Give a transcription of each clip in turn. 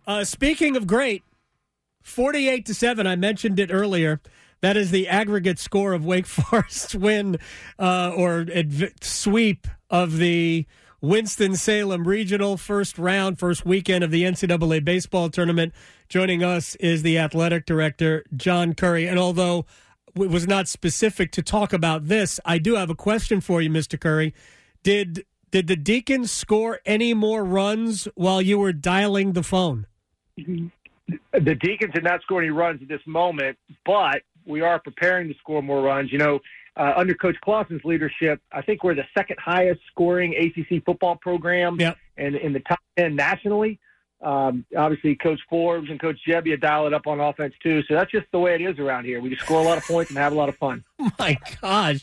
Speaking of great, 48-7, I mentioned it earlier. That is the aggregate score of Wake Forest's win sweep of the Winston-Salem Regional first weekend of the NCAA baseball tournament. Joining us is the athletic director, John Currie. And although it was not specific to talk about this, I do have a question for you, Mr. Currie. Did the Deacons score any more runs while you were dialing the phone? The Deacons did not score any runs at this moment, but we are preparing to score more runs. Under Coach Clausen's leadership, I think we're the second highest scoring ACC football program and in the top 10 nationally. Obviously, Coach Forbes and Coach Jebbia dial it up on offense, too. So that's just the way it is around here. We just score a lot of points and have a lot of fun. My gosh,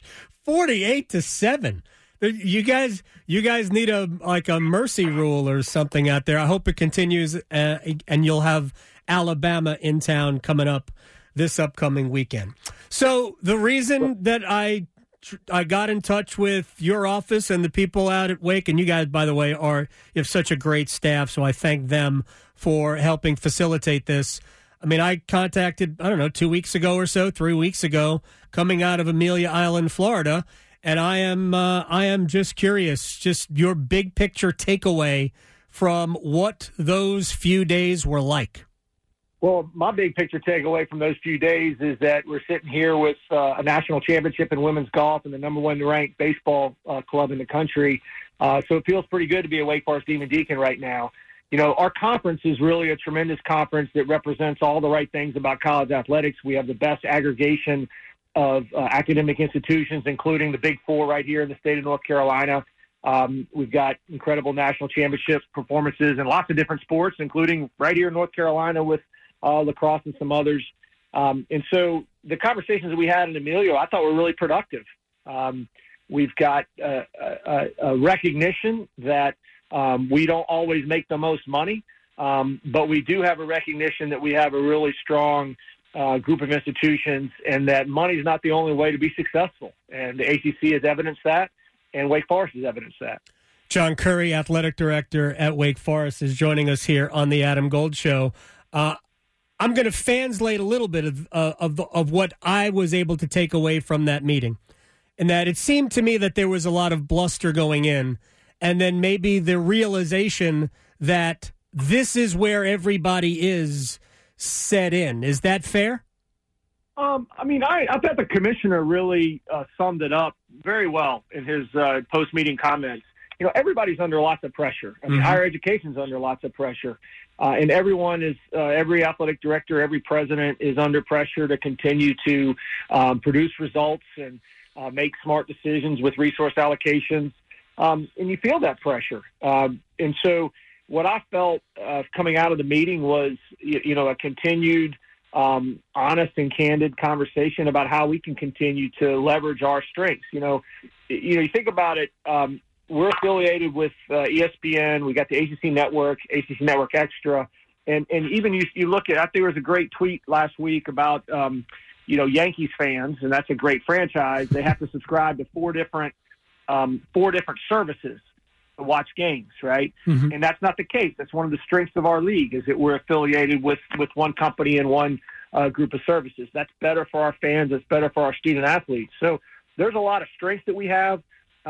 48-7. You guys need a mercy rule or something out there. I hope it continues, and you'll have Alabama in town coming up this upcoming weekend. So the reason that I got in touch with your office and the people out at Wake, and you guys, by the way, you have such a great staff, so I thank them for helping facilitate this. I mean, I contacted, 2 weeks ago or so, 3 weeks ago, coming out of Amelia Island, Florida, and I am just curious, just your big picture takeaway from what those few days were like. Well, my big picture takeaway from those few days is that we're sitting here with a national championship in women's golf and the number one ranked baseball club in the country. So it feels pretty good to be a Wake Forest Demon Deacon right now. Our conference is really a tremendous conference that represents all the right things about college athletics. We have the best aggregation of academic institutions, including the Big Four right here in the state of North Carolina. We've got incredible national championship performances in lots of different sports, including right here in North Carolina with lacrosse and some others. And so the conversations that we had in Emilio, I thought were really productive. We've got a recognition that we don't always make the most money, but we do have a recognition that we have a really strong group of institutions and that money is not the only way to be successful. And the ACC has evidenced that, and Wake Forest has evidenced that. John Currie, athletic director at Wake Forest, is joining us here on the Adam Gold Show. I'm going to translate a little bit of what I was able to take away from that meeting, and that it seemed to me that there was a lot of bluster going in, and then maybe the realization that this is where everybody is set in. Is that fair? I thought the commissioner really summed it up very well in his post-meeting comments. Everybody's under lots of pressure. Higher education's under lots of pressure. And everyone is, every athletic director, every president is under pressure to continue to produce results and make smart decisions with resource allocations. And you feel that pressure. And so what I felt coming out of the meeting was, a continued honest and candid conversation about how we can continue to leverage our strengths. You think about it, we're affiliated with ESPN. We got the ACC Network Extra. And even you look at, I think there was a great tweet last week about, Yankees fans, and that's a great franchise. They have to subscribe to four different services to watch games, right? Mm-hmm. And that's not the case. That's one of the strengths of our league is that we're affiliated with one company and one group of services. That's better for our fans. It's better for our student athletes. So there's a lot of strengths that we have.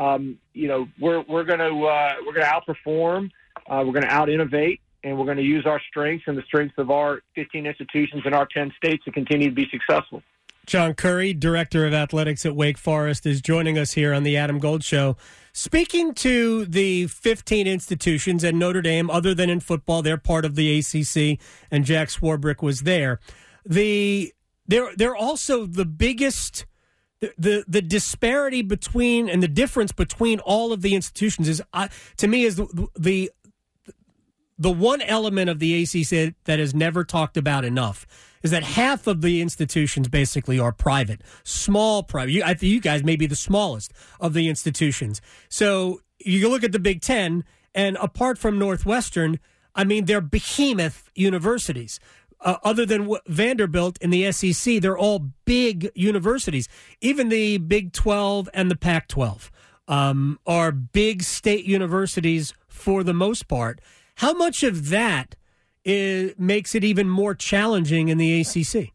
We're going to outperform. We're going to out-innovate, and we're going to use our strengths and the strengths of our 15 institutions in our 10 states to continue to be successful. John Currie, Director of Athletics at Wake Forest, is joining us here on the Adam Gold Show. Speaking to the 15 institutions and Notre Dame, other than in football, they're part of the ACC, and Jack Swarbrick was there. They're also the biggest. The disparity between and the difference between all of the institutions is, to me, is the one element of the ACC that is never talked about enough is that half of the institutions basically are private, small private. I think you guys may be the smallest of the institutions. So you look at the Big Ten, and apart from Northwestern, they're behemoth universities. Other than Vanderbilt in the SEC, they're all big universities. Even the Big 12 and the Pac-12 are big state universities for the most part. How much of that makes it even more challenging in the ACC?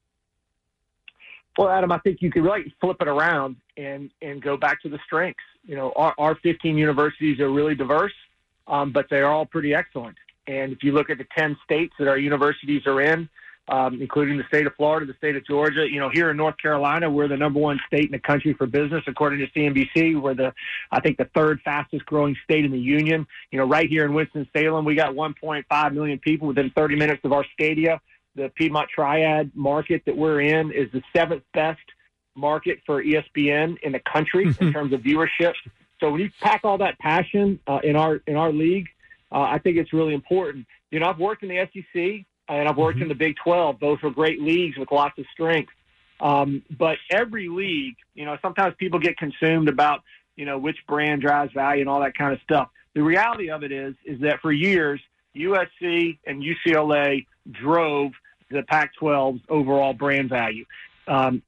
Well, Adam, I think you could really flip it around and go back to the strengths. You know, our 15 universities are really diverse, but they're all pretty excellent. And if you look at the 10 states that our universities are in, including the state of Florida, the state of Georgia, you know, here in North Carolina, we're the number one state in the country for business, according to CNBC. We're I think the third fastest growing state in the union. You know, right here in Winston-Salem, we got 1.5 million people within 30 minutes of our stadia. The Piedmont Triad market that we're in is the seventh best market for ESPN in the country in terms of viewership. So when you pack all that passion in our league, I think it's really important. You know, I've worked in the SEC and I've worked in the Big 12. Those are great leagues with lots of strength. But every league, you know, sometimes people get consumed about, you know, which brand drives value and all that kind of stuff. The reality of it is that for years, USC and UCLA drove the Pac-12's overall brand value. Ohio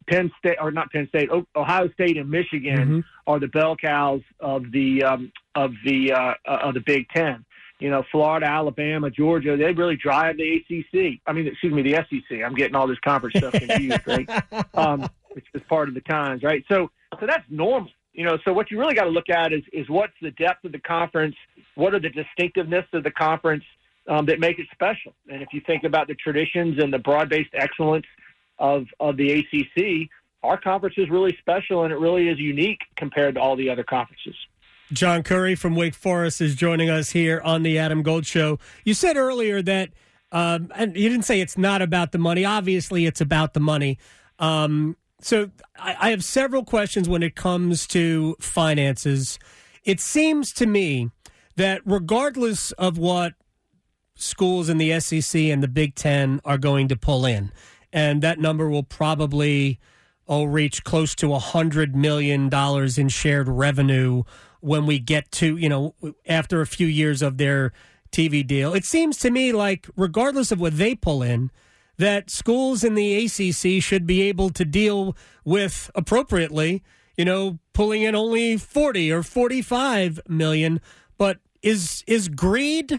State and Michigan are the bell cows of the Big Ten. You know, Florida, Alabama, Georgia, they really drive the ACC. I mean, excuse me, the SEC. I'm getting all this conference stuff confused, right? Which is part of the times, right? So that's normal. You know, so what you really got to look at is what's the depth of the conference, what are the distinctiveness of the conference that make it special. And if you think about the traditions and the broad-based excellence of the ACC, our conference is really special and it really is unique compared to all the other conferences. John Currie from Wake Forest is joining us here on the Adam Gold Show. You said earlier that, and you didn't say it's not about the money. Obviously, it's about the money. So I have several questions when it comes to finances. It seems to me that regardless of what schools in the SEC and the Big Ten are going to pull in, and that number will probably reach close to $100 million in shared revenue when we get to, you know, after a few years of their TV deal. It seems to me like regardless of what they pull in, that schools in the ACC should be able to deal with appropriately, you know, pulling in only 40 or 45 million. But is greed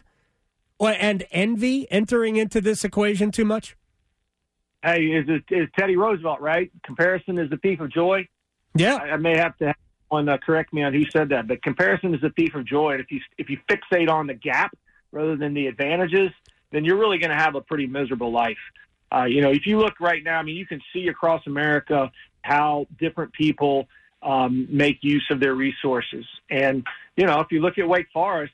and envy entering into this equation too much? Hey, is Teddy Roosevelt, right? Comparison is the thief of joy. Yeah. I may have to have someone correct me on who said that, but comparison is the thief of joy. And if you fixate on the gap rather than the advantages, then you're really going to have a pretty miserable life. You know, if you look right now, I mean, you can see across America how different people make use of their resources. And, you know, if you look at Wake Forest,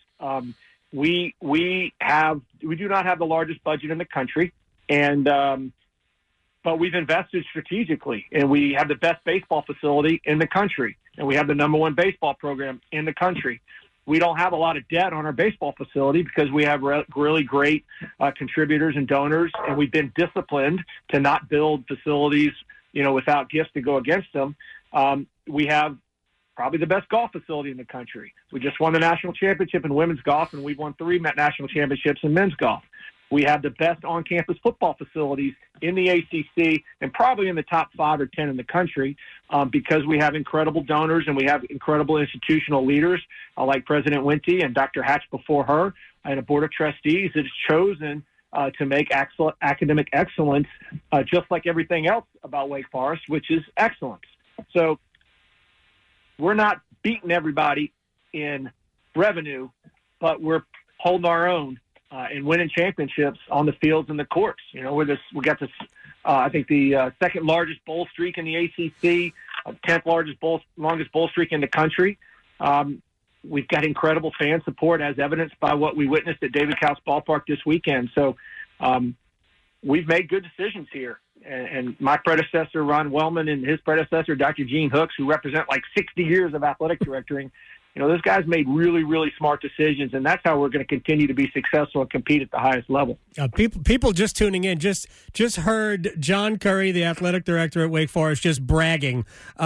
we do not have the largest budget in the country, and but we've invested strategically, and we have the best baseball facility in the country, and we have the number one baseball program in the country. We don't have a lot of debt on our baseball facility because we have really great contributors and donors, and we've been disciplined to not build facilities, you know, without gifts to go against them. We have probably the best golf facility in the country. We just won the national championship in women's golf, and we've won 3 national championships in men's golf. We have the best on-campus football facilities in the ACC and probably in the top 5 or 10 in the country because we have incredible donors and we have incredible institutional leaders like President Wente and Dr. Hatch before her and a board of trustees that has chosen to make academic excellence just like everything else about Wake Forest, which is excellence. So we're not beating everybody in revenue, but we're holding our own and winning championships on the fields and the courts. You know, we got this, I think the second largest bowl streak in the ACC, 10th longest bowl streak in the country. We've got incredible fan support as evidenced by what we witnessed at David Couch Ballpark this weekend. So we've made good decisions here. And my predecessor, Ron Wellman, and his predecessor, Dr. Gene Hooks, who represent like 60 years of athletic directoring, you know, those guys made really, really smart decisions, and that's how we're going to continue to be successful and compete at the highest level. People just tuning in just heard John Currie, the athletic director at Wake Forest, just bragging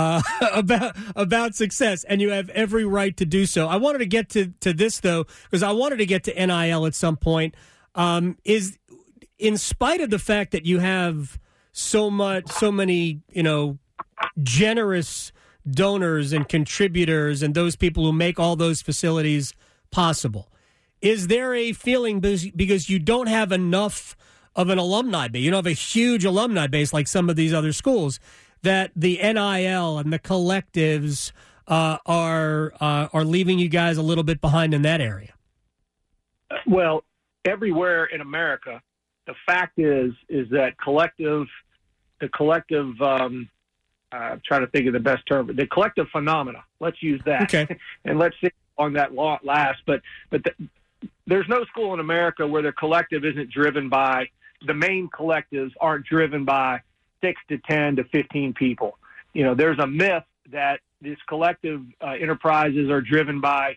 about success, and you have every right to do so. I wanted to get to this, though, because I wanted to get to NIL at some point. Is in spite of the fact that you have so many, you know, generous donors and contributors and those people who make all those facilities possible, Is there a feeling because you don't have enough of an alumni base, you don't have a huge alumni base like some of these other schools, that the NIL and the collectives are leaving you guys a little bit behind in that area? Well, everywhere in America, the fact is that the collective, I'm trying to think of the best term, but the collective phenomena, let's use that. Okay. And let's see how long that lasts. But there's no school in America where the collective isn't driven by, the main collectives aren't driven by 6 to 10 to 15 people. You know, there's a myth that these collective enterprises are driven by,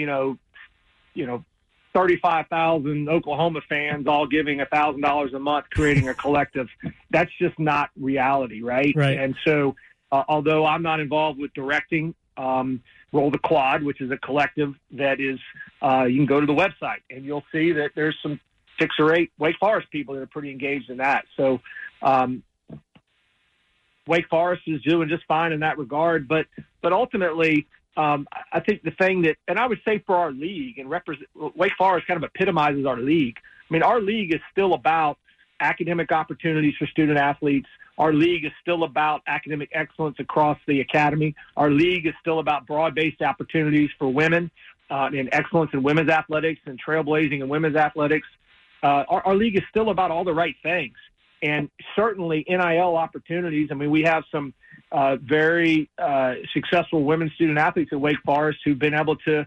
35,000 Oklahoma fans all giving $1,000 a month, creating a collective. That's just not reality, right? Right. And so, although I'm not involved with directing Roll the Quad, which is a collective that is, you can go to the website and you'll see that there's some 6 or 8 Wake Forest people that are pretty engaged in that. So, Wake Forest is doing just fine in that regard, but ultimately, I think the thing that, and I would say for our league, and Wake Forest kind of epitomizes our league. I mean, our league is still about academic opportunities for student athletes. Our league is still about academic excellence across the academy. Our league is still about broad-based opportunities for women and excellence in women's athletics and trailblazing in women's athletics. Our league is still about all the right things. And certainly NIL opportunities. I mean, we have some very successful women's student athletes at Wake Forest who've been able to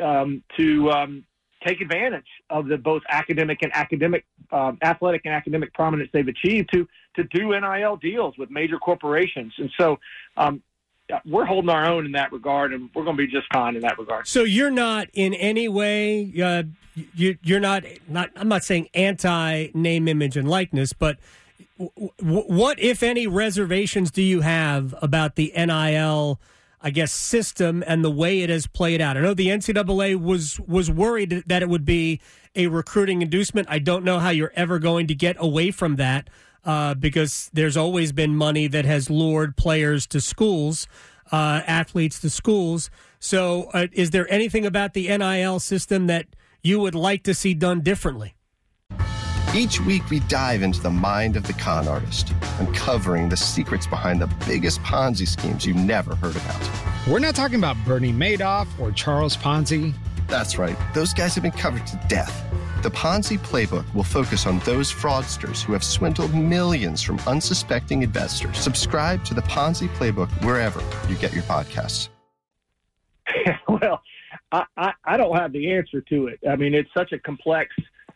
take advantage of the both athletic and academic prominence they've achieved to do NIL deals with major corporations. And so we're holding our own in that regard, and we're going to be just fine in that regard. So you're not in any way, you're not, I'm not saying anti-name, image, and likeness, but what, if any, reservations do you have about the NIL, I guess, system and the way it has played out? I know the NCAA was worried that it would be a recruiting inducement. I don't know how you're ever going to get away from that because there's always been money that has lured players to schools, athletes to schools. So is there anything about the NIL system that you would like to see done differently? Each week, we dive into the mind of the con artist, uncovering the secrets behind the biggest Ponzi schemes you've never heard about. We're not talking about Bernie Madoff or Charles Ponzi. That's right. Those guys have been covered to death. The Ponzi Playbook will focus on those fraudsters who have swindled millions from unsuspecting investors. Subscribe to the Ponzi Playbook wherever you get your podcasts. Well, I don't have the answer to it. I mean, it's such a complex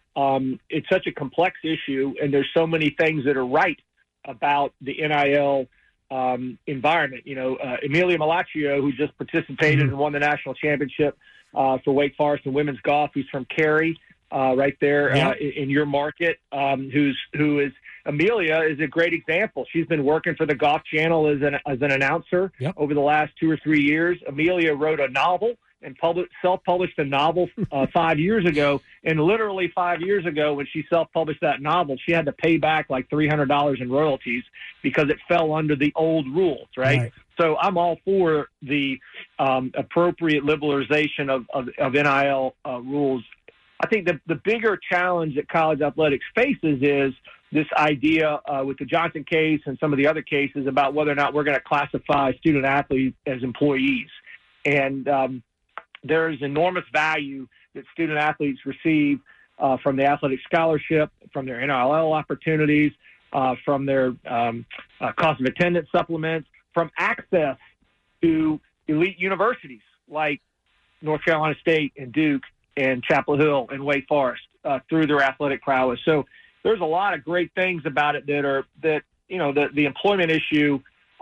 issue, and there's so many things that are right about the NIL environment. You know, Amelia Malaccio, who just participated and won the national championship for Wake Forest in women's golf, who's from Cary, right there in your market, Amelia is a great example. She's been working for the Golf Channel as an announcer over the last 2 or 3 years. Amelia wrote a novel and self-published a novel 5 years ago. And literally 5 years ago, when she self-published that novel, she had to pay back like $300 in royalties because it fell under the old rules, right? So I'm all for the appropriate liberalization of NIL rules. I think the bigger challenge that college athletics faces is this idea with the Johnson case and some of the other cases about whether or not we're going to classify student athletes as employees. And there is enormous value that student athletes receive from the athletic scholarship, from their NIL opportunities, from their cost of attendance supplements, from access to elite universities like North Carolina State and Duke and Chapel Hill and Wake Forest through their athletic prowess. So there's a lot of great things about it that the employment issue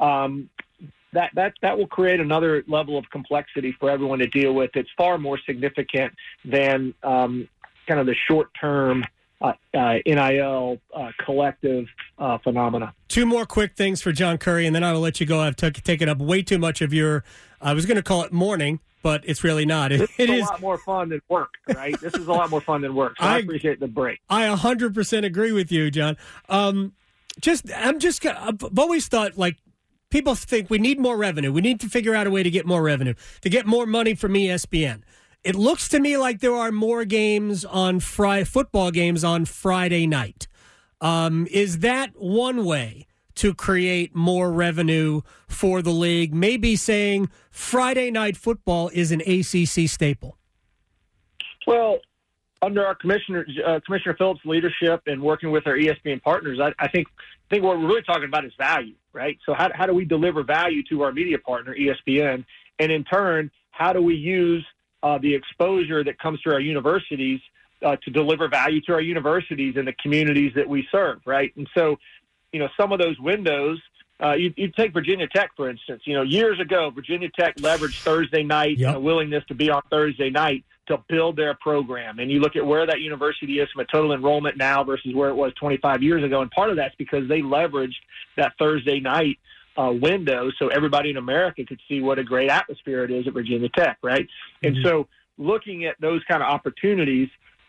that will create another level of complexity for everyone to deal with. It's far more significant than kind of the short-term NIL collective phenomena. 2 more quick things for John Currie, and then I will let you go. I've taken up way too much of your, I was going to call it morning, but it's really not. This is a lot more fun than work, right? This is a lot more fun than work, so I appreciate the break. I 100% agree with you, John. I've always thought, like, people think we need more revenue. We need to figure out a way to get more revenue, to get more money from ESPN. It looks to me like there are more games on football games on Friday night. Is that one way to create more revenue for the league? Maybe saying Friday night football is an ACC staple. Well, under our Commissioner Phillips' leadership and working with our ESPN partners, I think what we're really talking about is value, right? So how do we deliver value to our media partner, ESPN, and in turn, how do we use the exposure that comes through our universities to deliver value to our universities and the communities that we serve, right? And so, some of those windows, you take Virginia Tech, for instance. Years ago, Virginia Tech leveraged Thursday night and a willingness to be on Thursday night to build their program. And you look at where that university is from a total enrollment now versus where it was 25 years ago. And part of that's because they leveraged that Thursday night window so everybody in America could see what a great atmosphere it is at Virginia Tech, right? Mm-hmm. And so looking at those kind of opportunities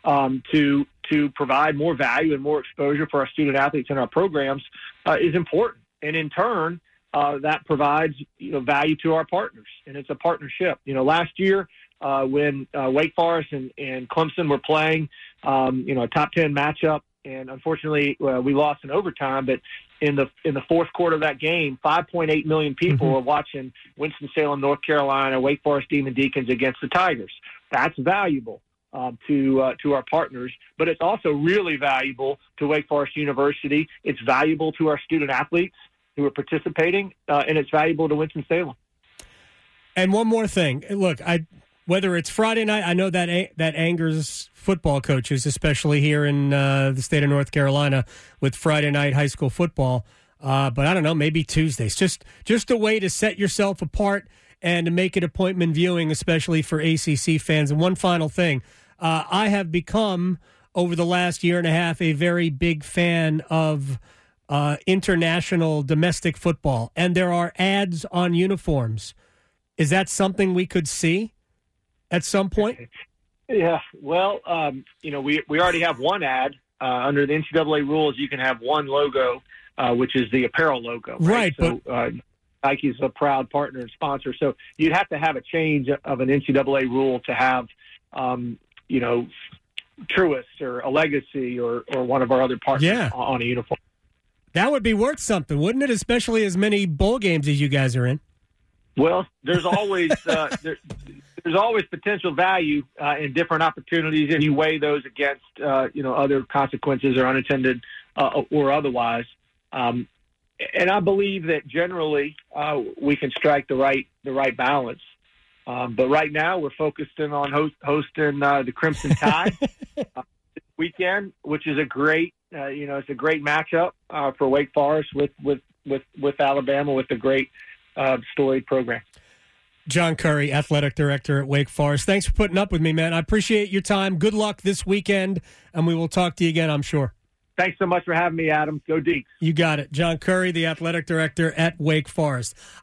to provide more value and more exposure for our student athletes in our programs is important. And in turn, that provides value to our partners, and it's a partnership. Last year when Wake Forest and Clemson were playing, a top 10 matchup, and unfortunately we lost in overtime. But in the fourth quarter of that game, 5.8 million people were watching Winston-Salem, North Carolina, Wake Forest Demon Deacons against the Tigers. That's valuable to our partners, but it's also really valuable to Wake Forest University. It's valuable to our student athletes who are participating, and it's valuable to Winston-Salem. And one more thing. Look, whether it's Friday night, I know that angers football coaches, especially here in the state of North Carolina with Friday night high school football. But I don't know, maybe Tuesdays. Just a way to set yourself apart and to make it appointment viewing, especially for ACC fans. And one final thing. I have become, over the last year and a half, a very big fan of international domestic football. And there are ads on uniforms. Is that something we could see at some point? Yeah, well, we already have one ad. Under the NCAA rules, you can have one logo, which is the apparel logo. Right. So Nike's a proud partner and sponsor. So you'd have to have a change of an NCAA rule to have, Truist or a Legacy or one of our other partners on a uniform. That would be worth something, wouldn't it? Especially as many bowl games as you guys are in. Well, there's always there's always potential value in different opportunities, and you weigh those against other consequences or unintended or otherwise. And I believe that generally we can strike the right balance. But right now we're focused in on hosting the Crimson Tide this weekend, which is a great it's a great matchup for Wake Forest with Alabama with a great storied program. John Currie, athletic director at Wake Forest. Thanks for putting up with me, man. I appreciate your time. Good luck this weekend, and we will talk to you again, I'm sure. Thanks so much for having me, Adam. Go Deeks. You got it. John Currie, the athletic director at Wake Forest.